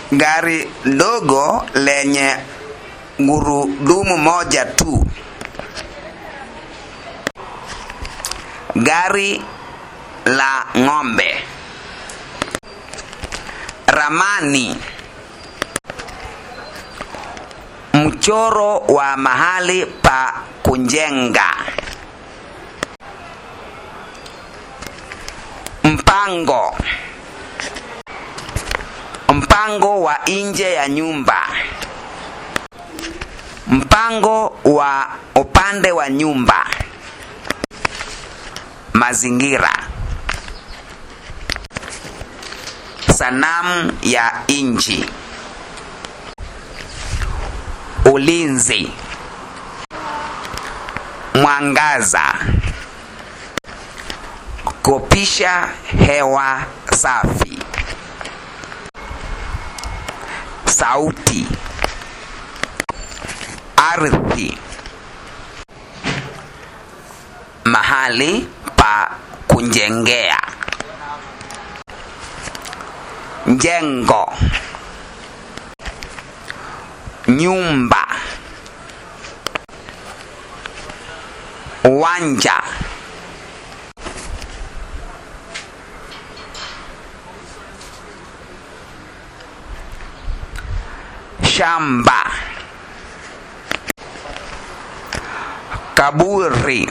Gari dogo lenye gurudumu moja tu. Gari la ng'ombe. Ramani. Mchoro wa mahali pa kujenga. Mpango. Mpango wa nje ya nyumba. Mpango wa upande wa nyumba. Mazingira. Sanamu ya inchi. Ulinzi. Mwangaza. Kupisha hewa safi. Sauti. Ardhi. Mahali pa kujengea. Jengo. Nyumba. Uwanja. Shamba. Kaburi.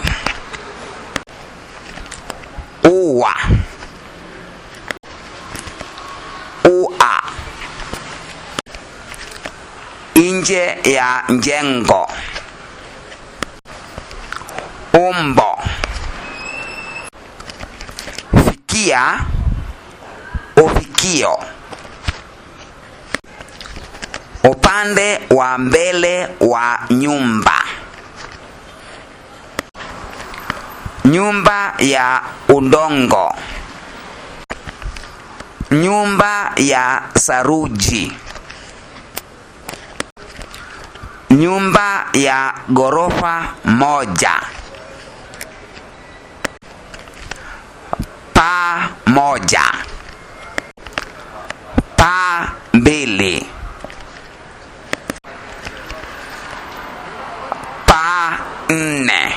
Ua. Ua. Nje ya jengo. Umbo. Fikia. Ufikio. Upande wa mbele wa nyumba. Nyumba ya udongo. Nyumba ya saruji. Nyumba ya ghorofa moja. Paa moja. Paa mbili. Paa nne.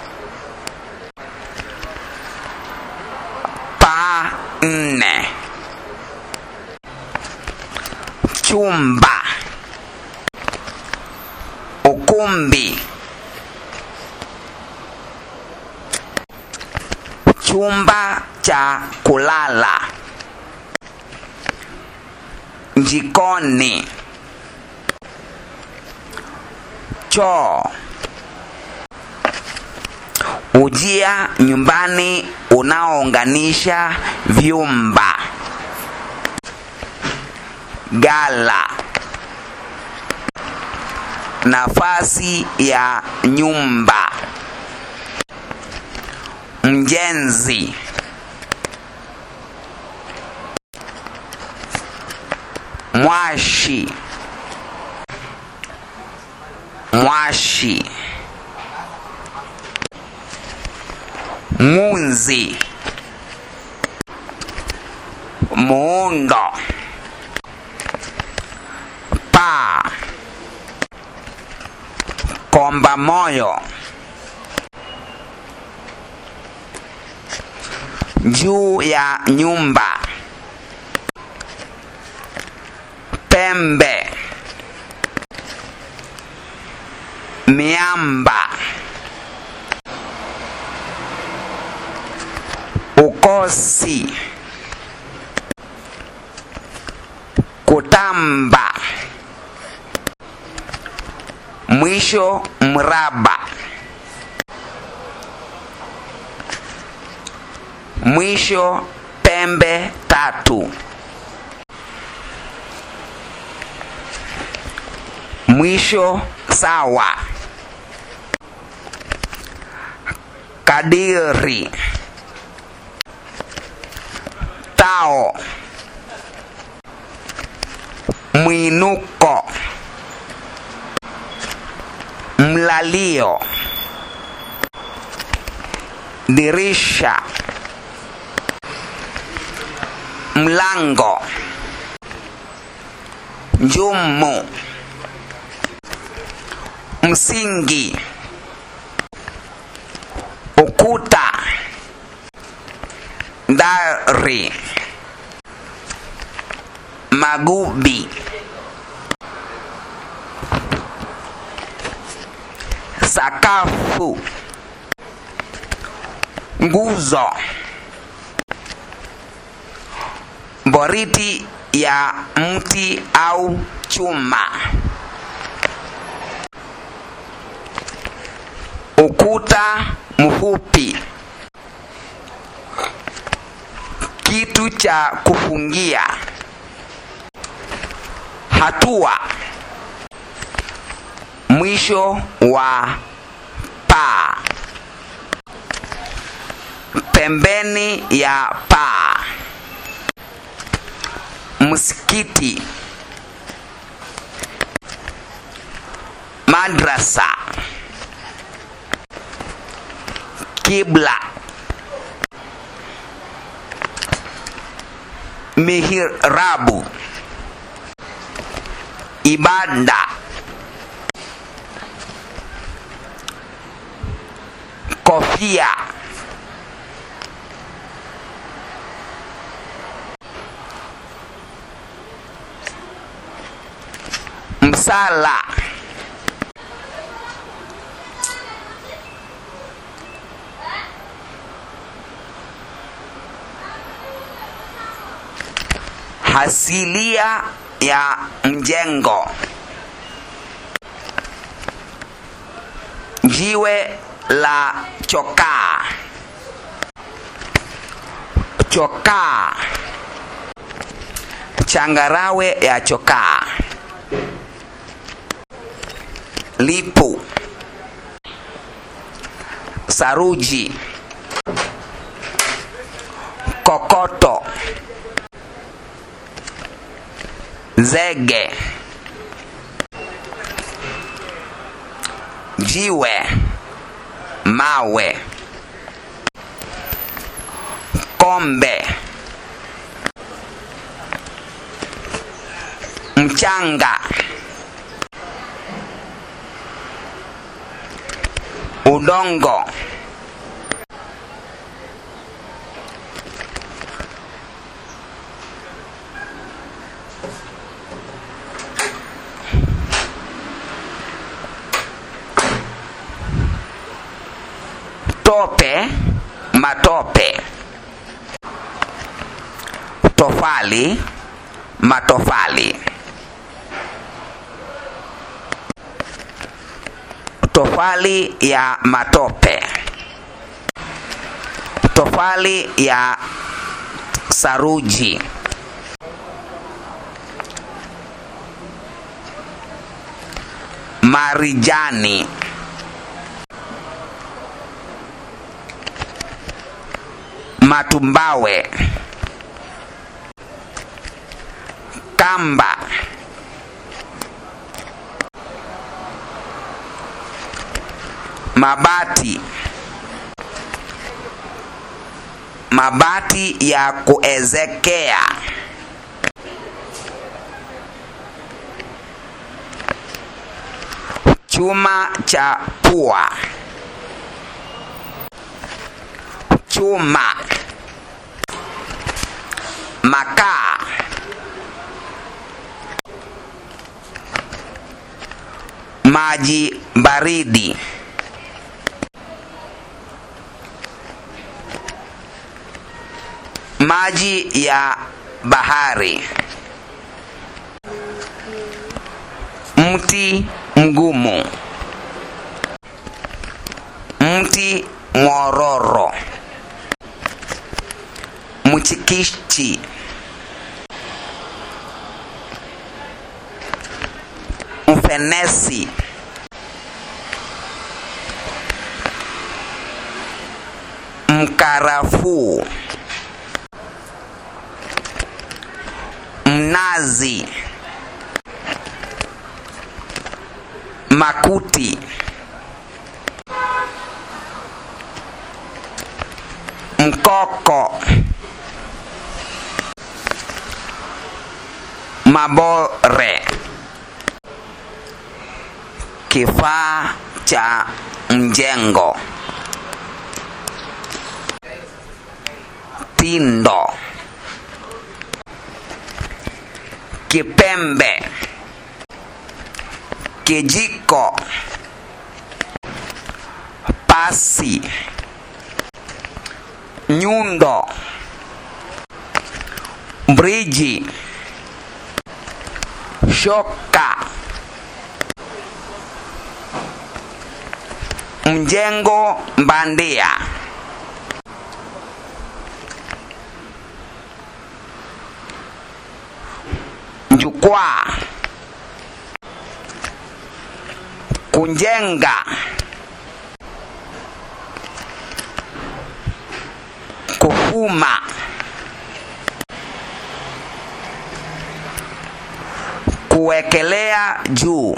Paa nne. Chumba. Ukumbi. Chumba cha kulala. Jikoni. Choo. Ujia nyumbani unaounganisha vyumba. Gala. Nafasi ya nyumba. Mjenzi. Mwashi. Mwashi. Munzi. Muundo. Paa. Komba moyo. Juu ya nyumba. Pembe. Miamba. Ukosi. Kutamba. Mwisho mraba. Mwisho pembe tatu. Mwisho sawa. Kadiri. Tao. Mwinuko. Mlalio. Dirisha. Mlango. njumu, msingi, ukuta, dari, magubi, sakafu, nguzo, boriti ya mti au chuma, ukuta mfupi, kitu cha kufungia, hatua, mwisho wa paa, pembeni ya paa, msikiti, madrasa, kibla, mihrabu, ibada, kofia, msala, hasilia ya mjengo, jiwe la chokaa, chokaa, changarawe ya chokaa, lipu, saruji, kokoto, zege, jiwe, mawe, kombe, mchanga, udongo, tope, matope, tofali, matofali, tofali ya matope, tofali ya saruji, marijani, matumbawe, kamba, mabati, mabati ya kuezekea, chuma cha pua, chuma, makaa, maji baridi, maji ya bahari, mti mgumu, mti mwororo, mchikichi, mfenesi, mkarafuu, mnazi, makuti, mkoko, mabore, kifaa cha mjengo, tindo, kipembe, kijiko, pasi, nyundo, briji, shoka, mjengo bandia, jukwaa, kujenga, kufuma, kuwekelea juu,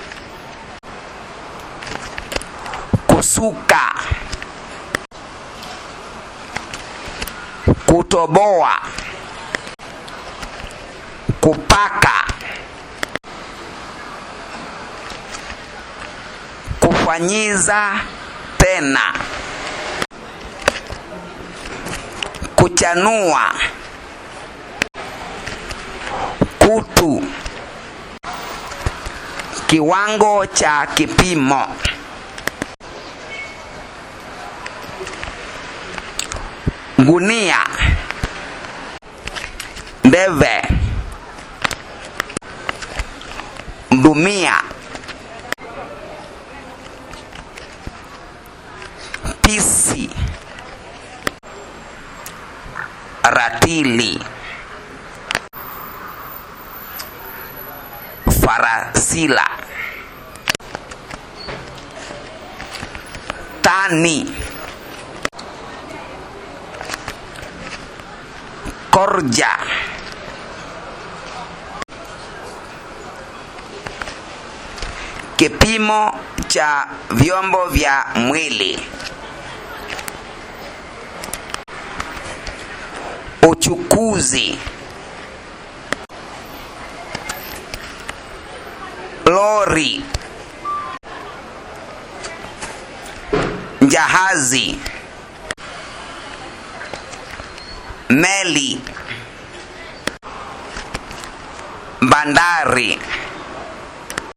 kusuka, kutoboa, kupaka, kufanyiza tena, kuchanua, kutu, kiwango cha kipimo, gunia, ndeve, dumia, pisi, ratili, farasila, tani, korja, kipimo cha vyombo vya mwili, uchukuzi, lori, jahazi, meli, bandari,